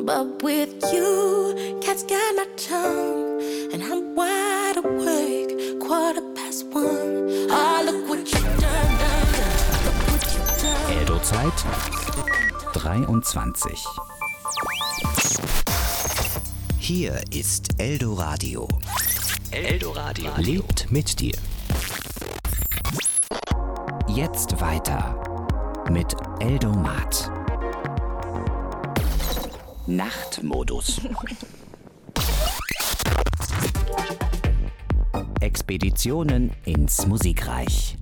But with you, cat's got my tongue, and I'm wide awake, 1:15. Ah, look what you done, look what you done. Eldo-Zeit 23. Hier ist Eldo Radio. Eldo Radio lebt mit dir. Jetzt weiter mit Eldomat. Nachtmodus. Expeditionen ins Musikreich.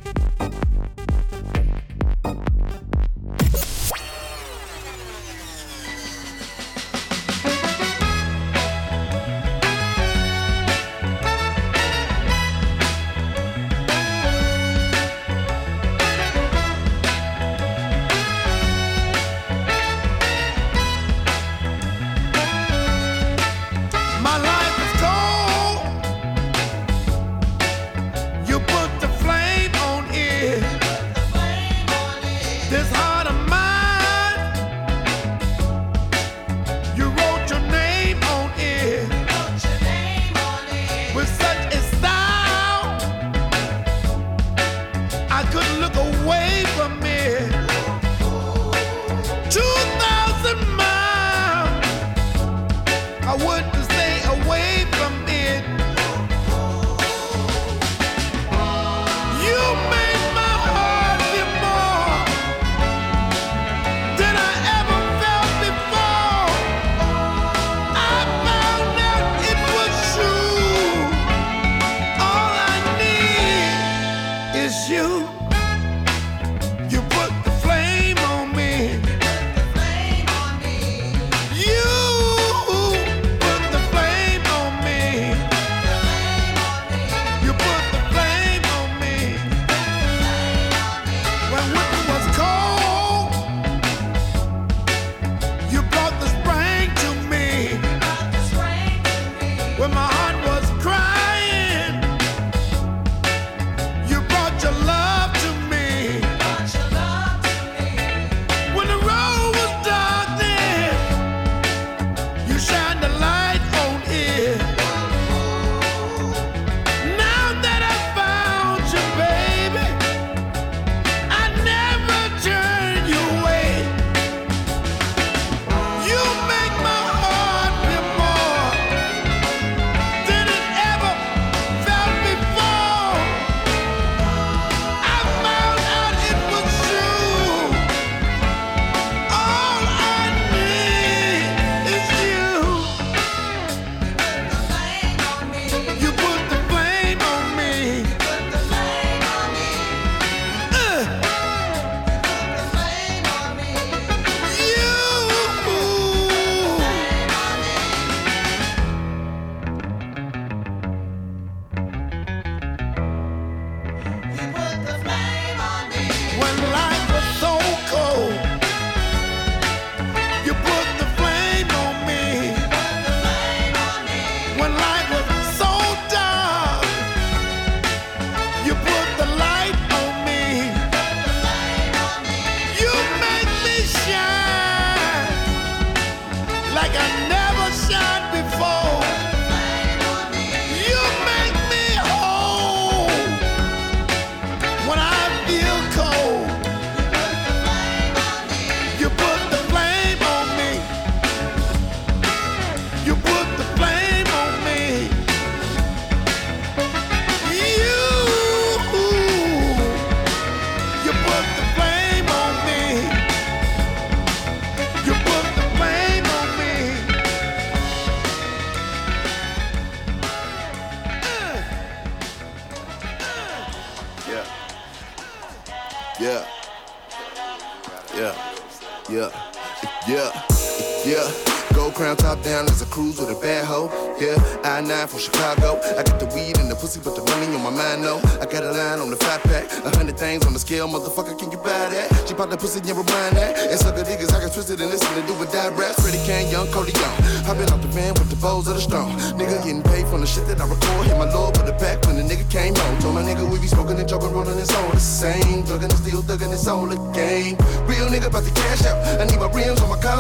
Gold crown top down as a cruise with a bad hoe. Yeah, I-9 from Chicago. I got the weed and the pussy, but the money on my mind, no. I got a line on the fat pack. 100 things on the scale, motherfucker, can you buy that? She pop that pussy, never mind that. And suck a niggas, I can twist it and listen to do with die raps. Freddie Kane, Young Cody Young. I been off the van with the bows of the strong. Nigga getting paid from the shit that I record. Hit my lord for the pack when the nigga came home. Told my nigga we be smoking and joking, rolling it's all the same. Thuggin' and still thuggin', it's all a game. Real nigga about to cash out. I need my rims on my car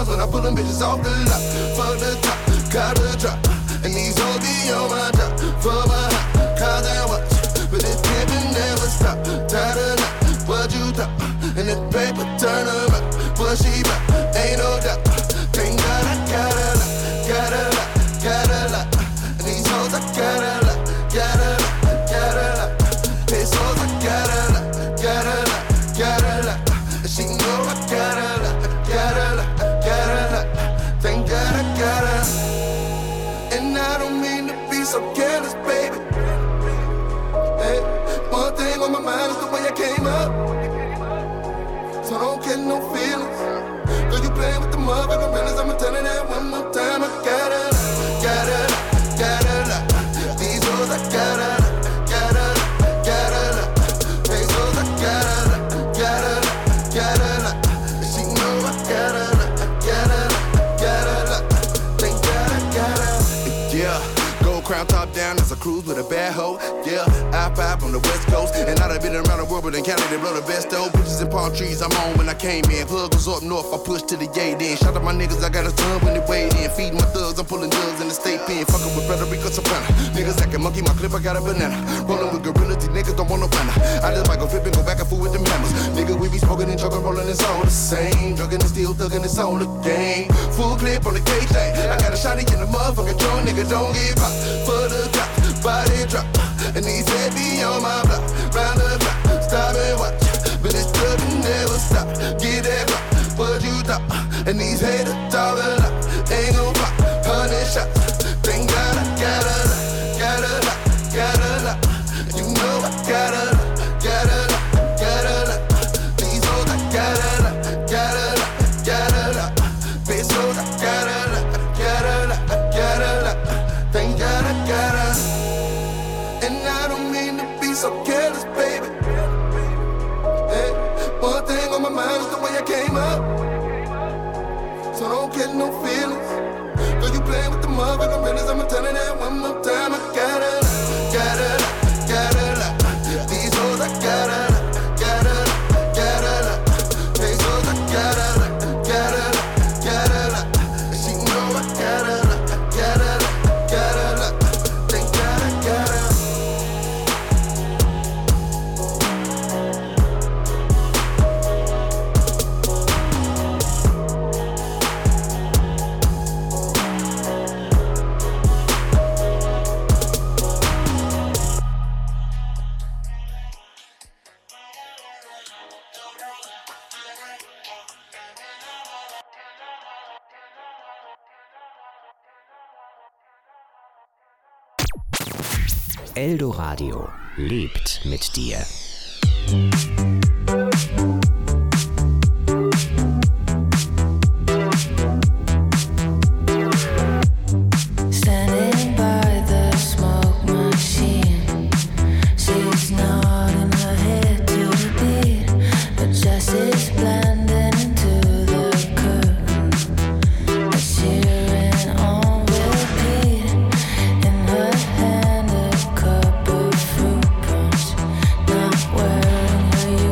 times when I pull them bitches off the lot. Fuck the top, got the drop. And these hoes be on my top. For my hot, cars and watch. But this pimpin' never stop. Tired of that, what you thought? And the paper turn them up. What she bout, ain't no doubt. Thank God I got a lot, got a lot, got a lot. And these hoes I got a lot, got a lot, got a lot. These hoes I got a lot, got a lot, got a lot. And she know I got a lot, got a lot, got a lot. Thank God I got a lot. And I don't mean to be so careless, baby. Hey, one thing on my mind is the way I came up. So don't get no feelings. Girl, you playing with the motherfucking feelings. I'ma tell you that one more time. I got a lot, got a lot, got a lot. These hoes I got a lot, got a lot, got a lot. These hoes I got a lot, got a lot, got a lot. And she know I got a lot, got a lot, got a lot. Thank God I got a lot. Yeah. Gold crown top down as I cruise with a bad hoe. Yeah, I-5 on the west coast. And I done been around the world, but in Canada they blow the best though. Bitches and palm trees, I'm on when I came in. Plug was up north, I pushed to the gate in. Shout out my niggas, I got a ton when they weighed in. Feeding my thugs, I'm pulling drugs in the state pen. Fucking with Federico Soprano. Niggas acting monkey, my clip, I got a banana. Rolling with gorillas, these niggas don't want no banner. I just might go flip and go back and forth with them hammers. Nigga, we be smoking and choking, rolling, it's all the same. Drugging and still thugging, it's all the game. Full clip on the K-Thing. I got a shotty in the motherfucking drum, nigga, don't give up. For the drop, body drop. And these head be on my block. Round the block, stop and watch. But this thuggin' never stop. Get that rock, what you thought? And these haters talk a lot. Ain't gon' pop, 100 shots. Thank God I got a lot, got a lot, got a lot. You know I got a lot, got a lot, got a lot. These hoes I got a lot, got a lot, got a lot. These hoes I got a lot, got a lot, got a lot. Thank God I got a lot. And I don't mean to be so careless, baby. Hey, one thing on my mind is the way I came up. So don't get no feelings. Girl, you playing with the motherfucking feelings. I'ma tell you that one more time. I got a lot, got a lot, got a lot. These hoes I got a lot, got a lot, got a lot. These hoes I got a lot, got a lot, got a lot. And she know I got a lot, got a lot, got a lot. Thank God I got a lot. Eldoradio lebt mit dir. Standing by the smoke machine, she's nodding her head to the beat. The jazz is blending into the curtain. It's cheering on repeat. In her hand a cup of fruit punch. Not wearing her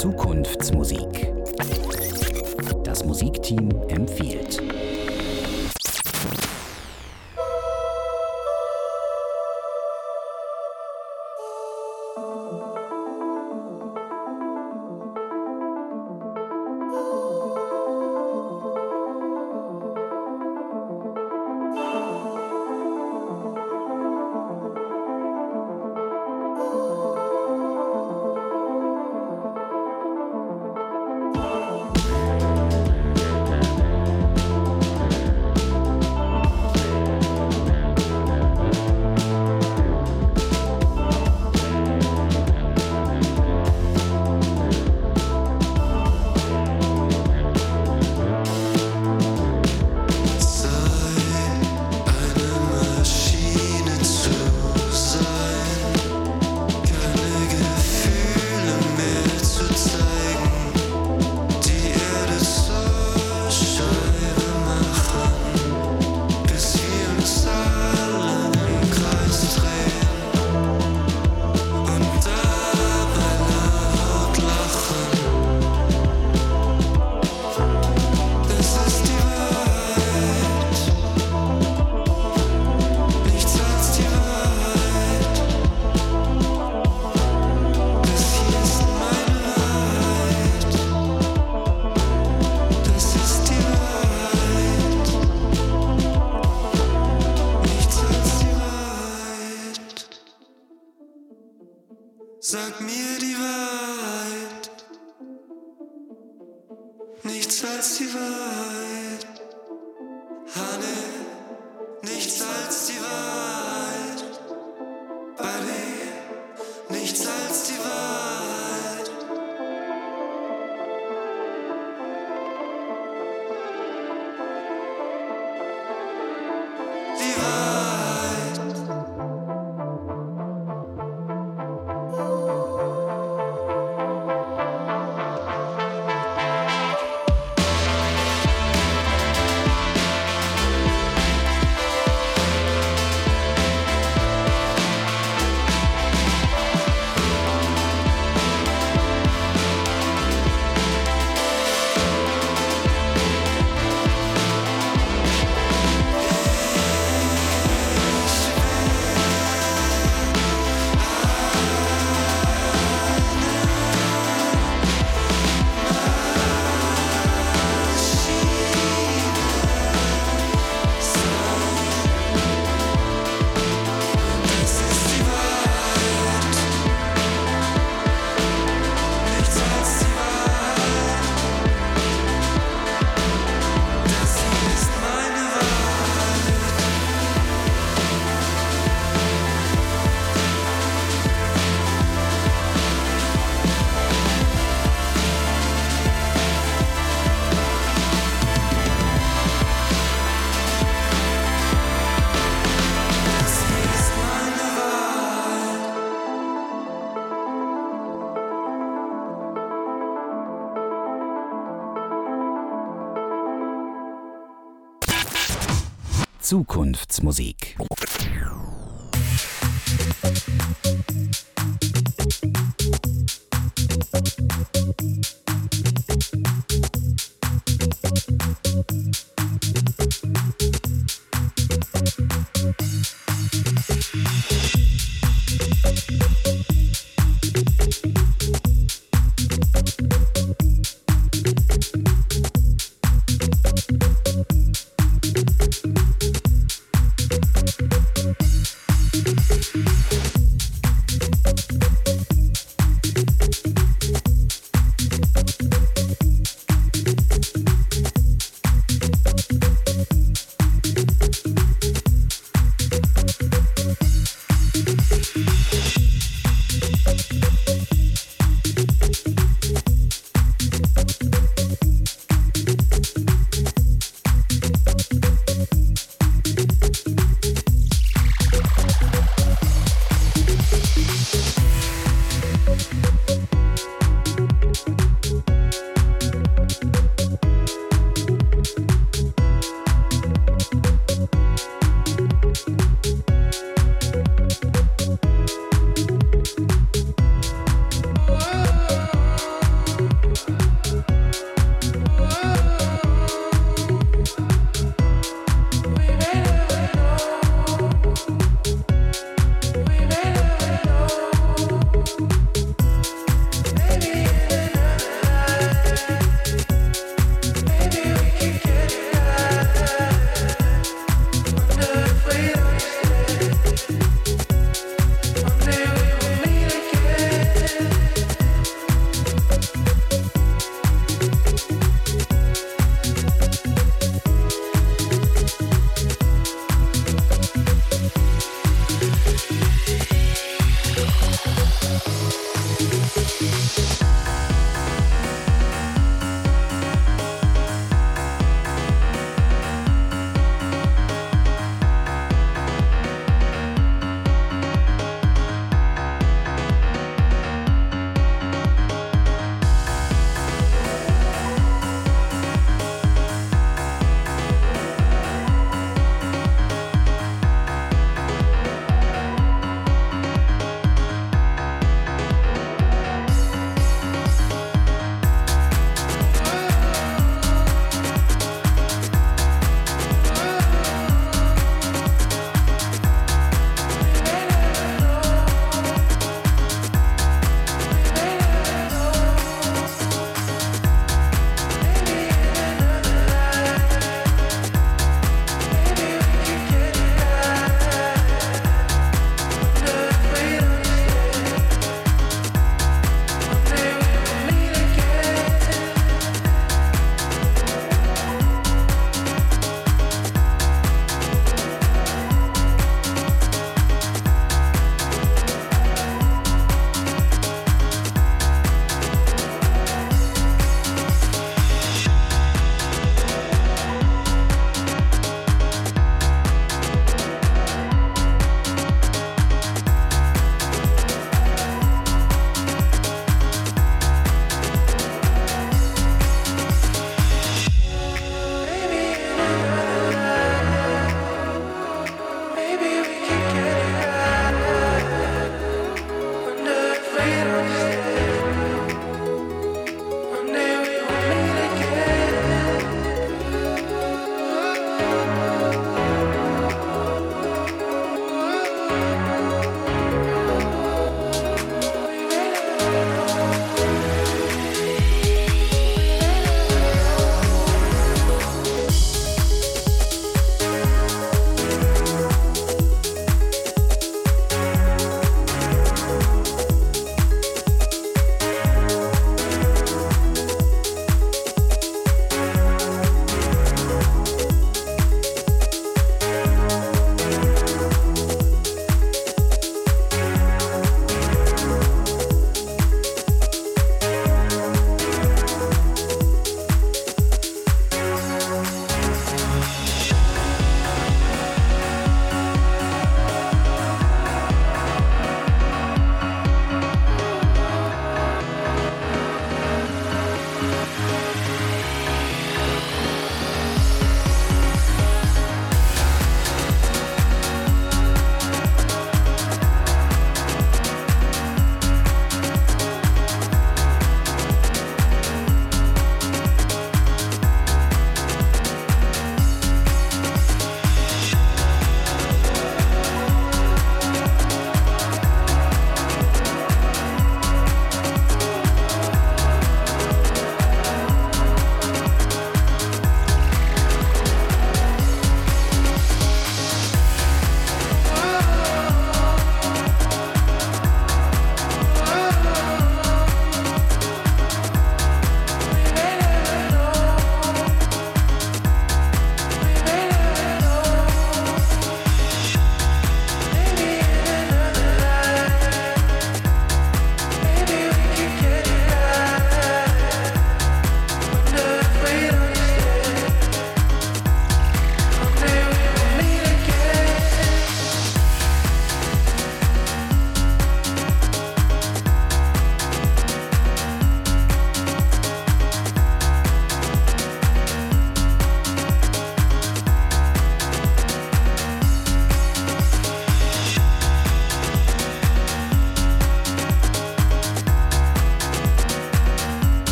Zukunftsmusik. Das Musikteam empfiehlt. Sag mir die Wahrheit, nichts als die Wahrheit. Honey, nichts als die Wahrheit. Buddy, nichts als die Wahrheit. Die Wahrheit. Zukunftsmusik.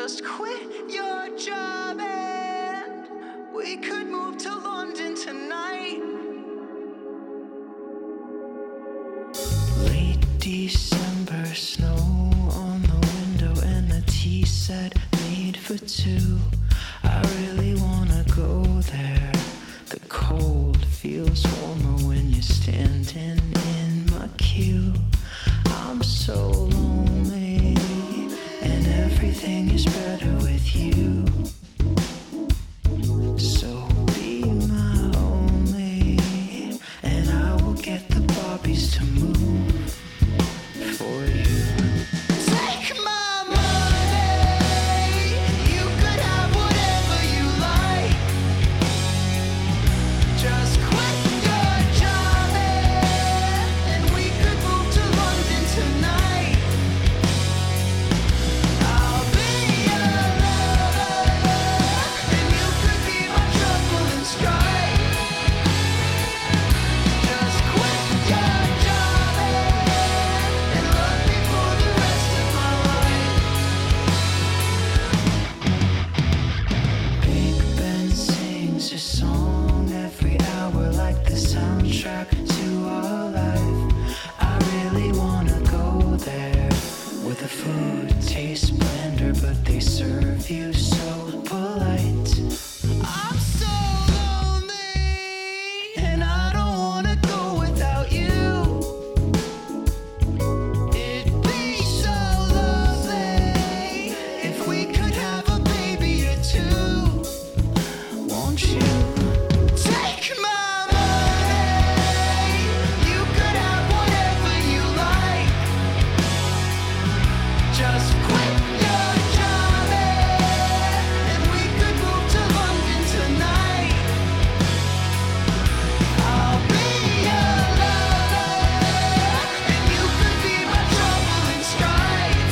Just quit your job and we could move to London tonight. Late December, snow on the window and a tea set made for two. I really wanna go there. The cold feels warmer when you're standing in my queue. I'm so lonely and everything is better with you. So be my only and I will get the Barbies to move for you. Take my money, you could have whatever you like. Just quit your job and we could move to London tonight. I'll be your lover and you could be my trouble and strife. Just quit your job and love me for the rest of my life. Big Ben sings a song every hour like the soundtrack to our life. I really wanna go there where the food tastes blender but they serve you so polite. I'm so lonely and I don't wanna go without you. It'd be so lovely if we could have a baby or two. Won't you? Take my money, you could have whatever you like. Just quit your job and we could move to London tonight. I'll be your lover and you could be my trouble and strife.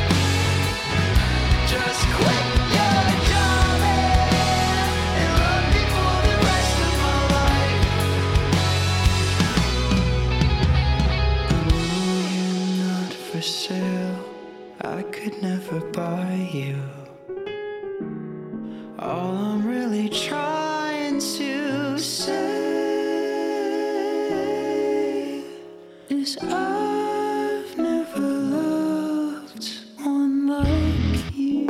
Just quit your job and love me for the rest of my life. Ooh, you're not for sale. I could never buy you. All I'm really trying to say is I've never loved one like you.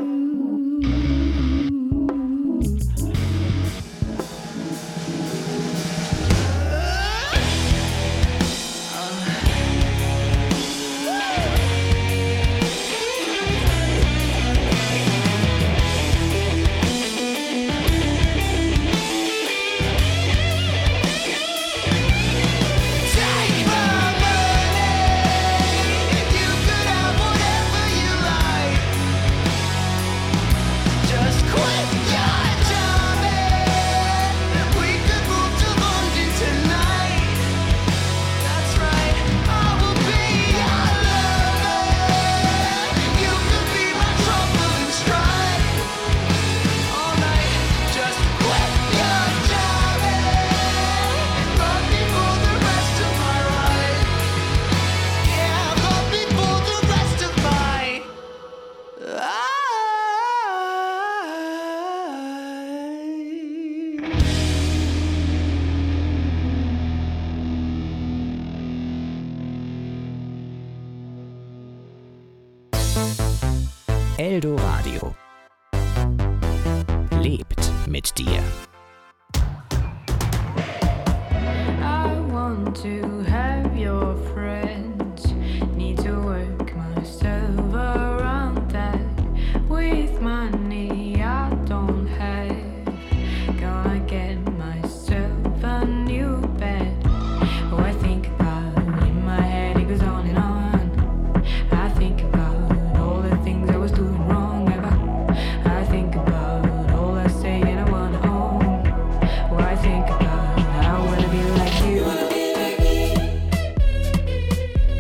Take my money, you could have whatever you like. Just quit your job and we could move to London tonight. That's right, I will be your lover. You could be my trouble and strife. All night, just quit your job and love me for the rest of my life. Yeah, love me for the rest of my life. Eldoradio lebt mit dir. I want to have your friends. Need to work myself around that. With money I don't have. Gonna get myself a new bed. Oh, I think about in my head, it goes on and on. I think about all the things I was doing wrong ever. I think about all I say and I wanna own. Oh, I think about I wanna be like you.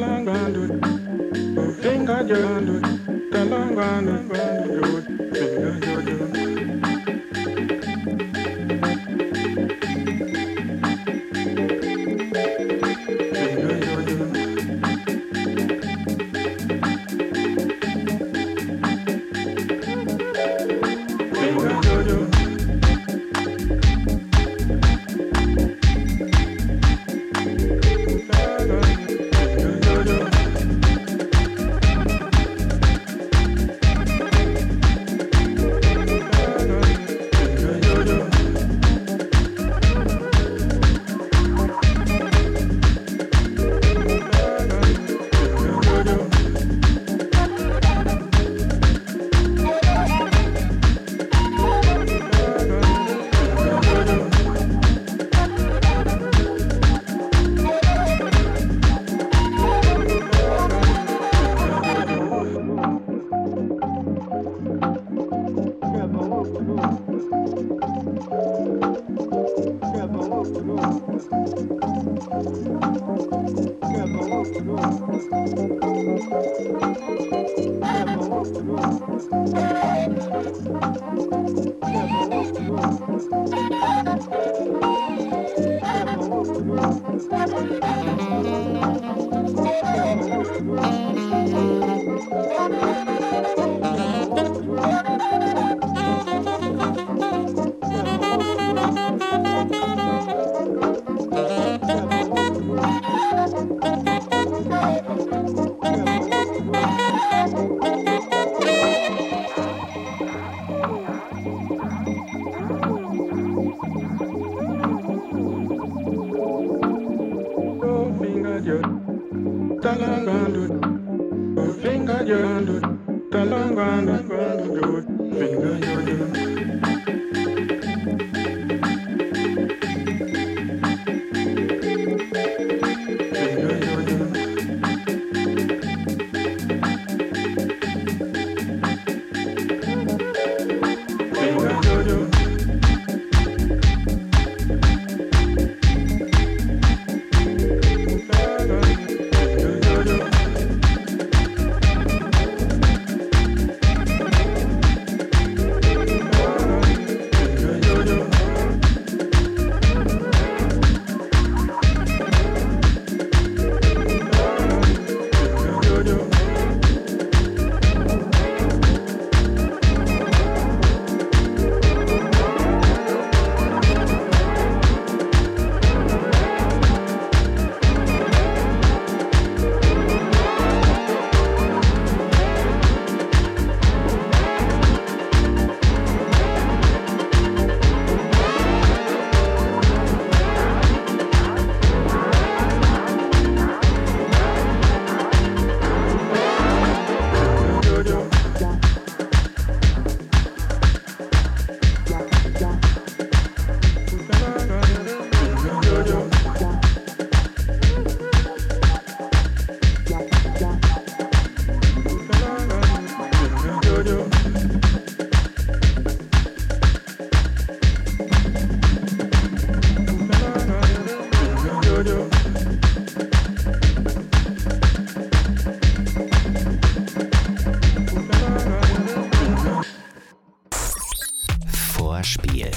Vorspiel.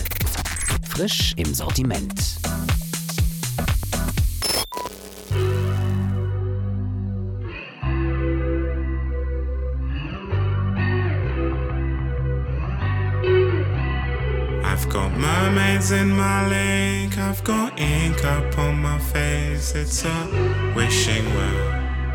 Frisch im Sortiment. I've got mermaids in my lake, I've got ink up on my face, it's a wishing well.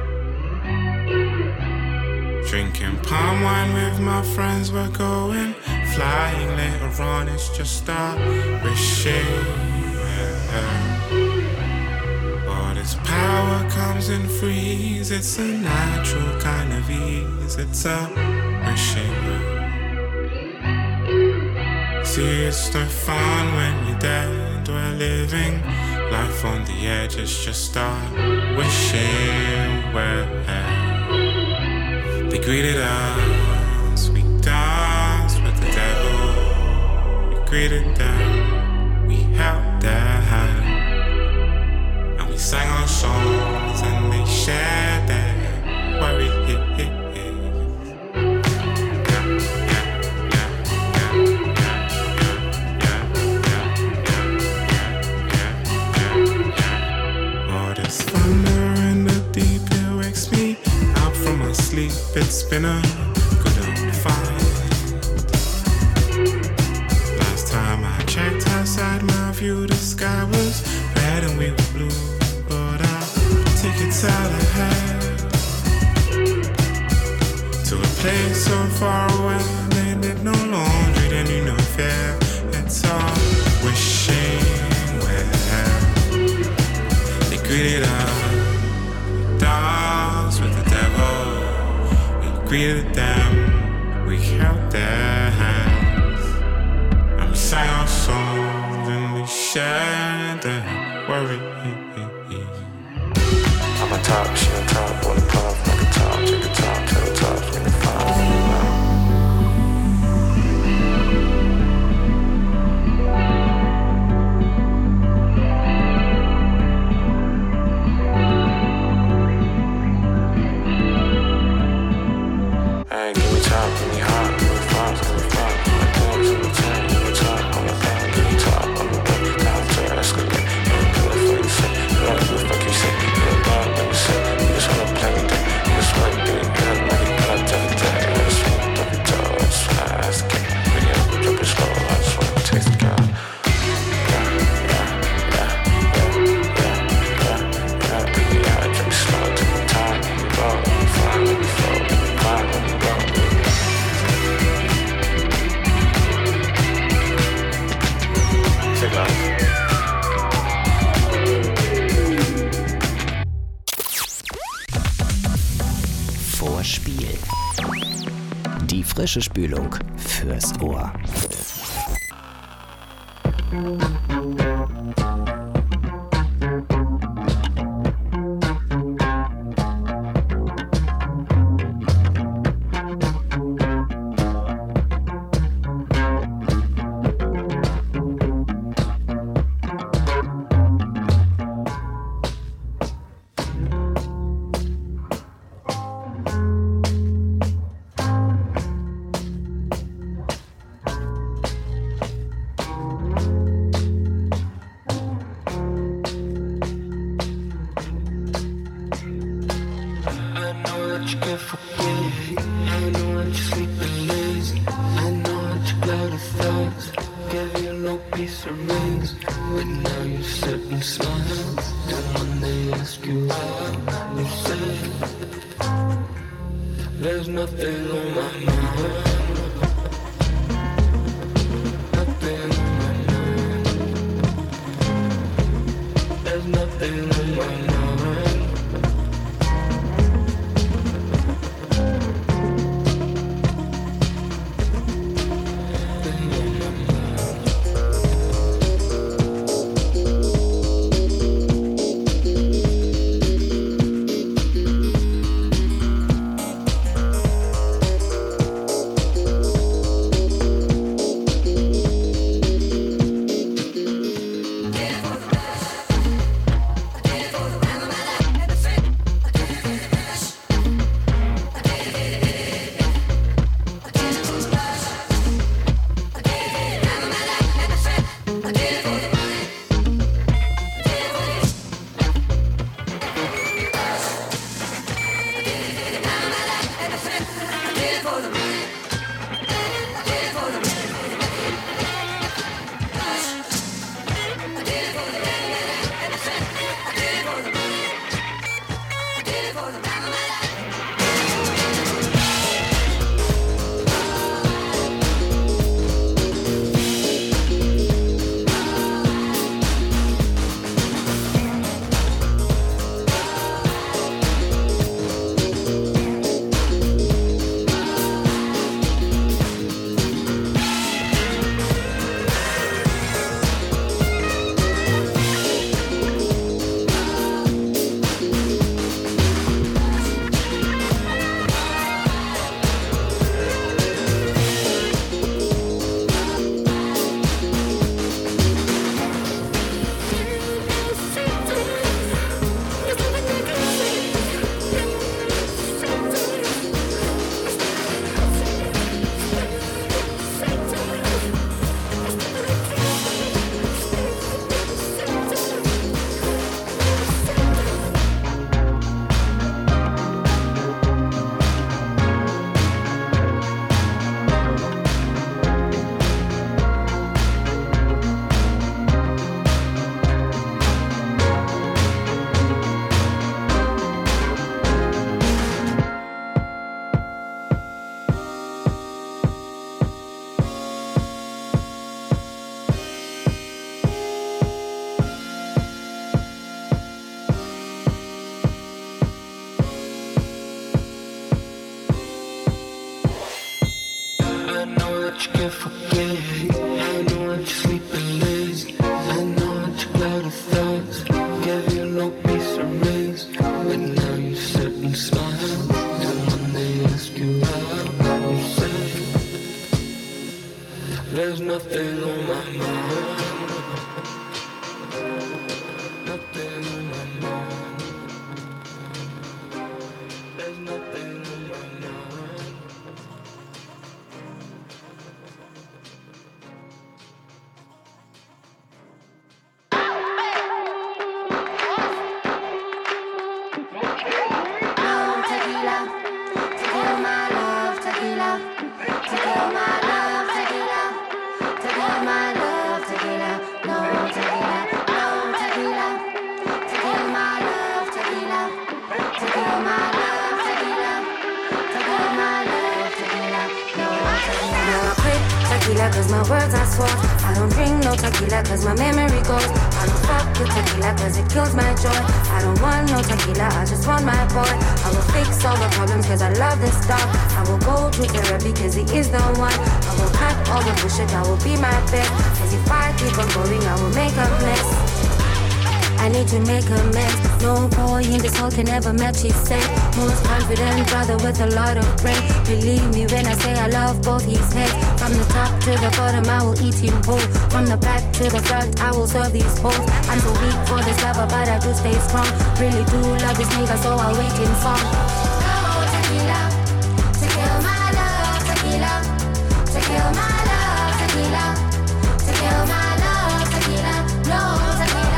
Drinking palm wine with my friends, we're going flying later on, it's just a wishing well. All this power comes in freeze, it's a natural kind of ease, it's a wishing well. See, it's no fun when you're dead, we're living life on the edge, it's just a wishing well. They greeted us, we danced with the devil. We greeted them, we held their hand, and we sang our songs and they shared their It's been a good old fight. Last time I checked outside my view, the sky was red and we were blue. But I'll take it out ahead to a place so far away. They did no laundry, they knew no fear. It's all wishing well. They greeted us dogs with the devil. We greeted them, we held their hands, and we sang our songs and we shared their worries. I'm on top, she on top, on the puff, like a top, take a top, tell the top, make it fine. Vorspiel. Die frische Spülung fürs Ohr. There's nothing on my mind. Nothing on my mind. There's nothing on my mind. I know that you can't forget. I know that you're sleeping lazy. I know that you're cloud of thoughts. Gave you no peace or rest. But now you sit and smile. And when they ask you how, you say, there's nothing on my mind. Nothing on my mind. There's nothing on my mind. Cause my words are sword. I don't drink no tequila cause my memory goes. I don't fuck with tequila cause it kills my joy. I don't want no tequila, I just want my boy. I will fix all the problems cause I love this dog. I will go to therapy cause he is the one. I will cut all the bullshit, I will be my best. Cause if I keep on going, I will make a mess. I need to make amends. No boy in this hole can ever match his set. Most confident brother with a lot of brain. Believe me when I say I love both his heads. From the top to the bottom I will eat him whole. From the back to the front I will serve these hoes. I'm so weak for this lover but I do stay strong. Really do love this nigga so I'll wait in song. Oh tequila, to kill my love. Tequila, to kill my love. Tequila, to kill my love. Tequila, no tequila.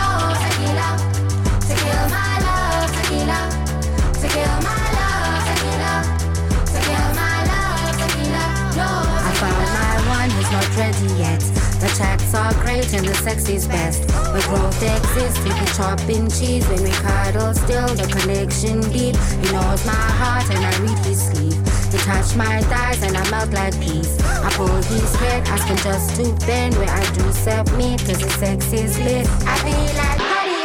To kill my love, tequila. To kill my love, tequila. To kill my love, tequila. No, I found my one who's not ready yet. The chats are great and the sex is best. Where growth exists, we be chopping cheese. When we cuddle still, the connection deep. He knows my heart and I read his sleeve. He touch my thighs and I melt like peas. I pull his head, ask him just to bend. Where I do submit, cause his sex is lit. I feel like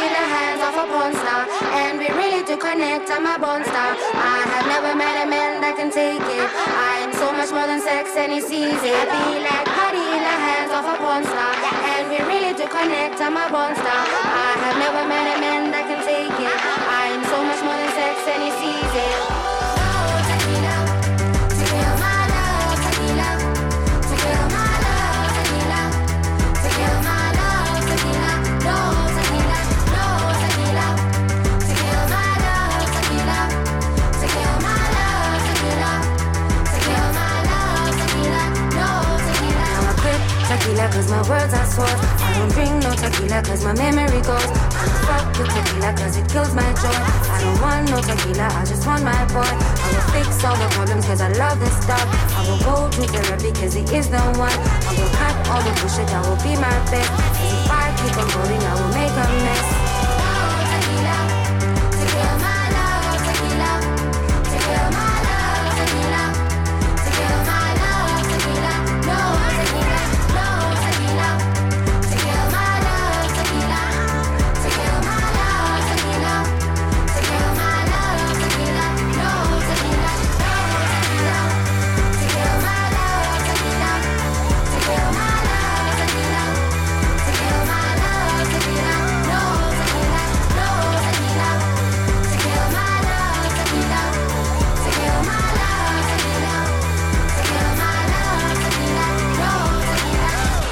star, and we really do connect. I'm a born star. I have never met a man that can take it. I am so much more than sex and he sees it. I be like party in the hands of a porn star, and we really do connect. I'm a born star. I have never met a man that can take it. I am so much more than sex and he sees it. Oh, tequila, to kill my love. Tequila, to kill my love. Tequila, to kill my love. Tequila, no tequila, no tequila. To kill my love. Tequila, to kill my love. Tequila, to kill my love. Tequila, no tequila. Now I quit tequila cause my words are sword. I don't drink no tequila cause my memory goes. I don't fuck with tequila cause it kills my joy. I don't want no tequila, I just want my boy. I will fix all the problems cause I love this stuff. I will go to therapy cause he is the one. I will cut all the bullshit, I will be my best. Cause if I keep on going, I will make a mess. Oh, tequila, to kill my love. Tequila, to kill my love. Tequila, to kill my love. Tequila, no tequila, no tequila. To kill my love. Tequila, to kill my love. Tequila, to kill my love. Tequila, no tequila, no tequila. To kill my love. Tequila, to kill my love. Tequila, to kill my love. Tequila, no tequila, no tequila. To kill my love. Tequila, to kill my love. Tequila, to kill my love. Tequila, no tequila.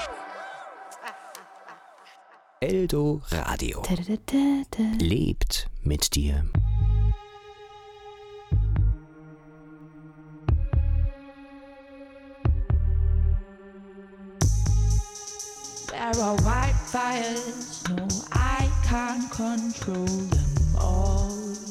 Eldo Radio. Lebt mit dir. There are wildfires, no, I can't control them all.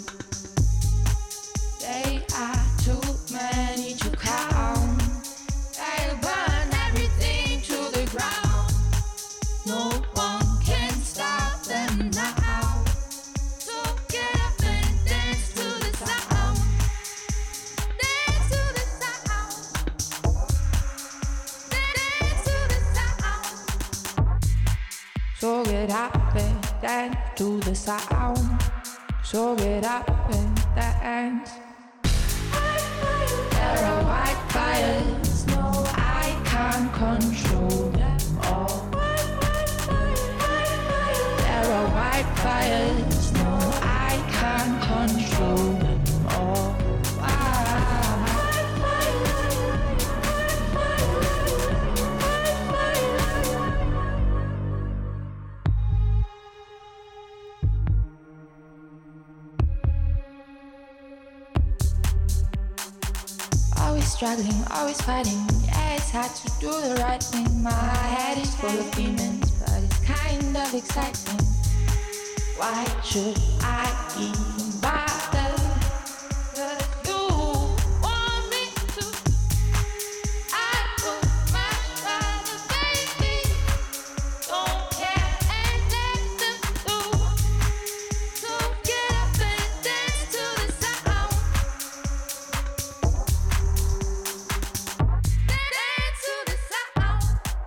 They are too many to count. They'll burn everything to the ground. No one can stop them now. So get up and dance to the sound. Dance to the sound. Dance to the sound. So get up and dance to the sound. So get up and dance. There are white fires, can't control them all. There are white fires, no, I can't control them all. Always struggling, always fighting. Yeah, it's hard to do the right thing. My head is full of demons, but it's kind of exciting. Why should I even bother? 'Cause you want me to. I would much rather, baby. Don't care, ain't nothing to do. So get up and dance to the sound. Dance to the sound.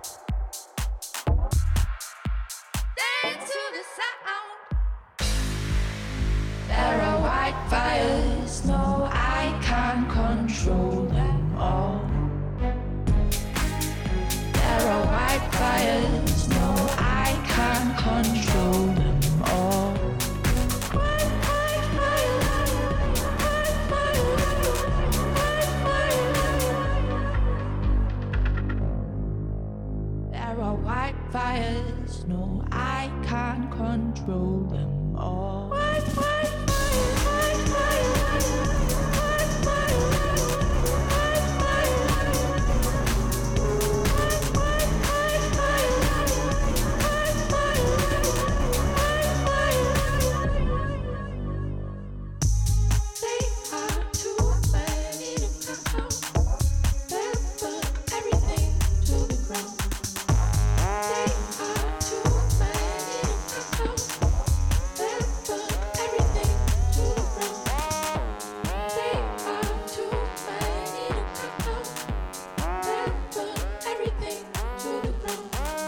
Dance to the sound. There are white fires, no, I can't control them all. There are white fires, no, I can't control them all. There are white fires, no, I can't control them all. They are too many to count. They'll burn everything to the ground. They are too many to count. They'll burn everything to the ground. They are too many to count. They'll burn everything to the ground.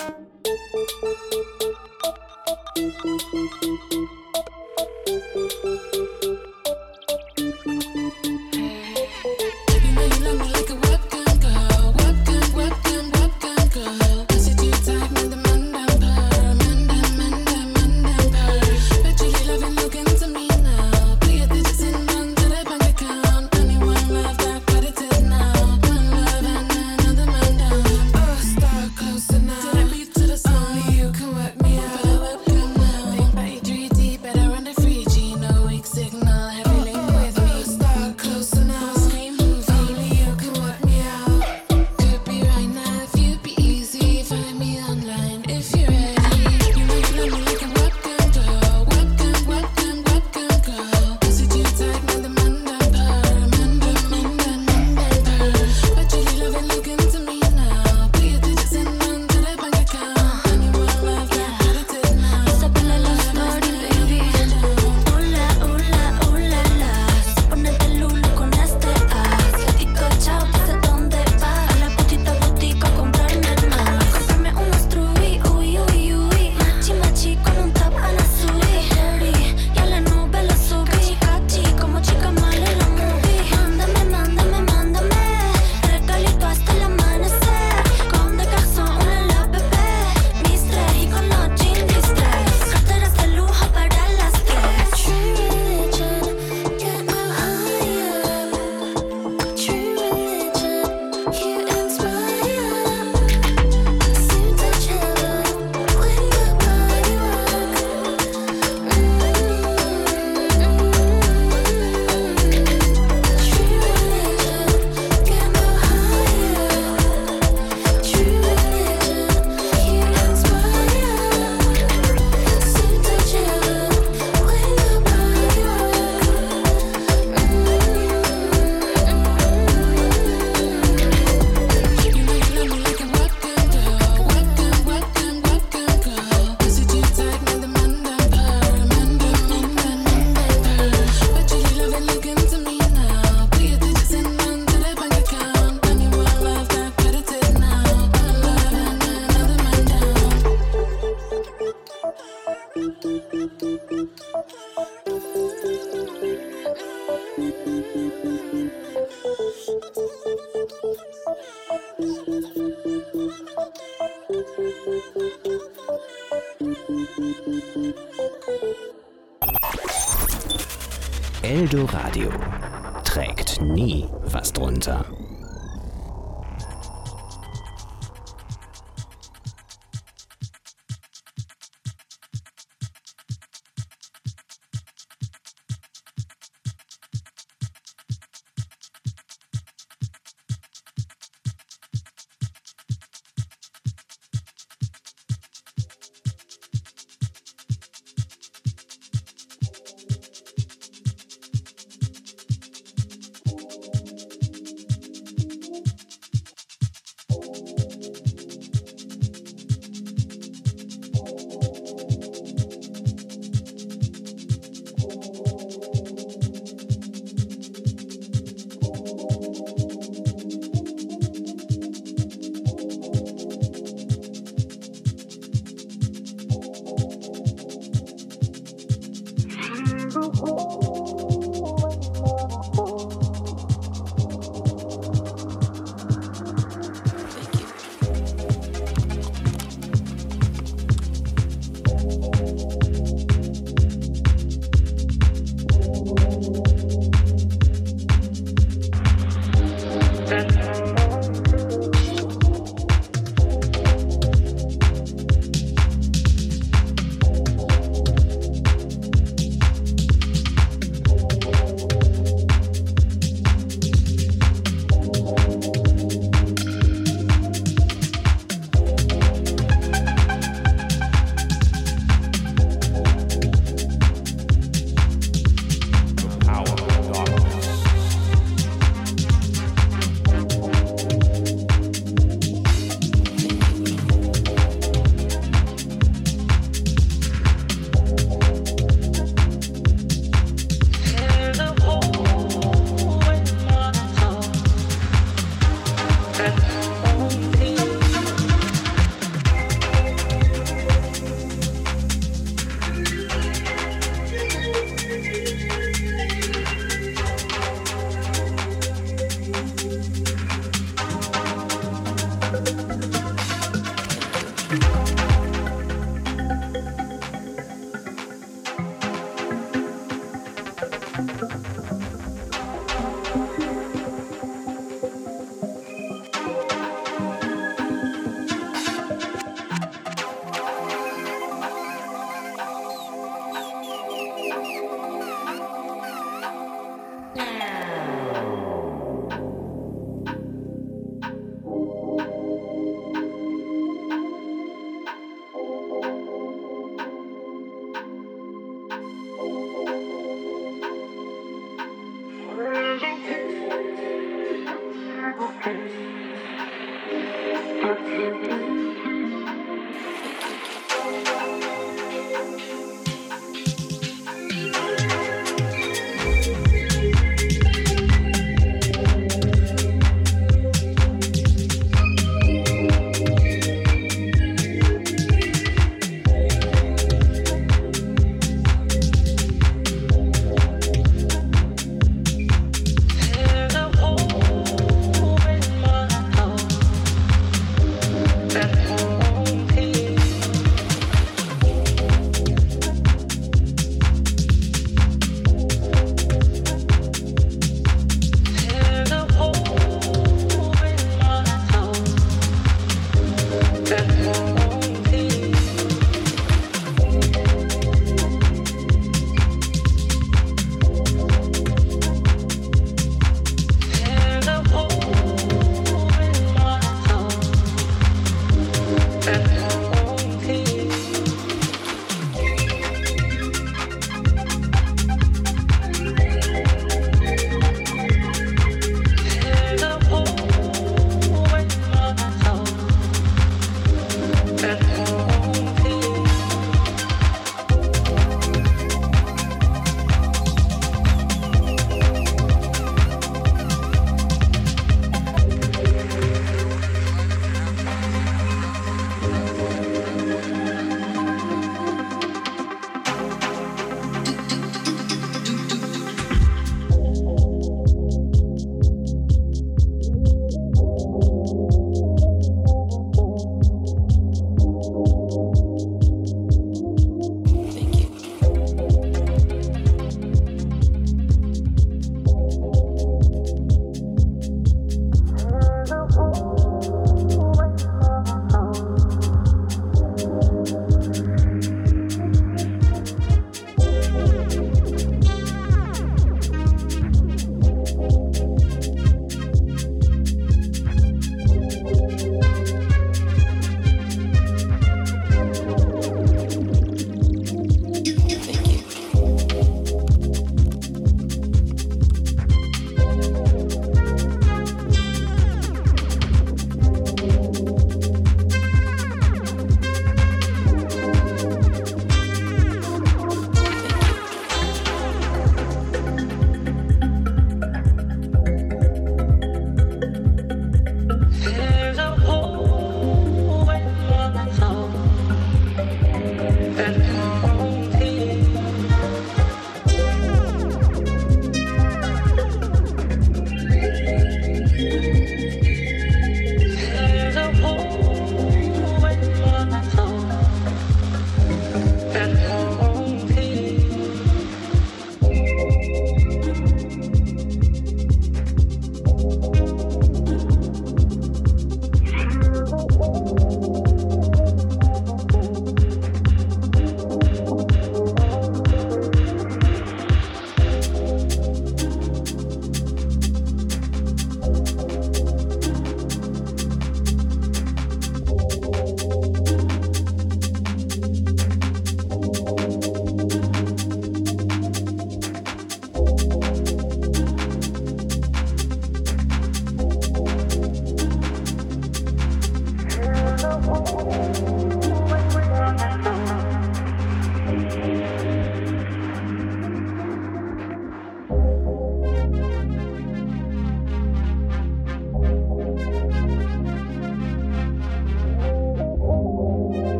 Baby, know you love me like a webcam girl, webcam girl. I said you type me the man down per. Bet you loving looking to me now. Put your digits in onto the bank account. Only one love that credited now. One love and another man down. Oh, start closer now. To the beat, to the song. Only you can work me out. Put a webcam now. Think by 3D, better run the 3G. No weak signal, heavy link with me. Start closer now. Same move, only you can work me out. Could be right now if you'd be easy. Find me online if you're ready. You know you love me like a webcam girl, webcam girl. I said you type me the man down per. But you love it looking to me now. Put your digits in onto the bank account. Anyone love that credited now. Esa pela la story, baby. Hola, hola, hola, la. Ponete lulu con este as. Digo chao, ¿desde dónde vas? A la putita boutique a comprarme más. Comprarme unos truy, uy, uy, uy. Machi, machi, con un top a la sui. Dirty, y a la nube la subí. Cachi, como chica mala en la movie. Mándame, mándame, mándame. Regalito hasta el amanecer. Con de garçon, una la bebé. Mistress, y con los jeans distress. Carteras de lujo para las tres. True religion, get me higher. True religion, you inspire. Seem to chill when your body rock. True religion, get me higher. True religion, you inspire. Seem to chill when your body You know you love me like a webcam girl, webcam girl. I said you type me the man down per. But you love it looking to me now. Put your digits in onto the bank account. Anyone love that credited now. One love and another man down. Eldoradio trägt nie was drunter.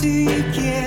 do you get?